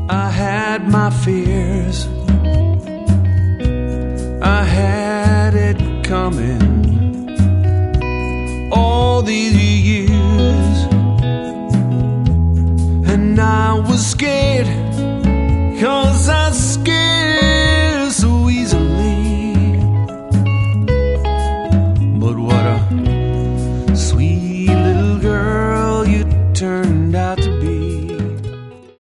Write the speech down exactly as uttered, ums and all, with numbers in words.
I had my fears, I had it coming all these years, and I was scared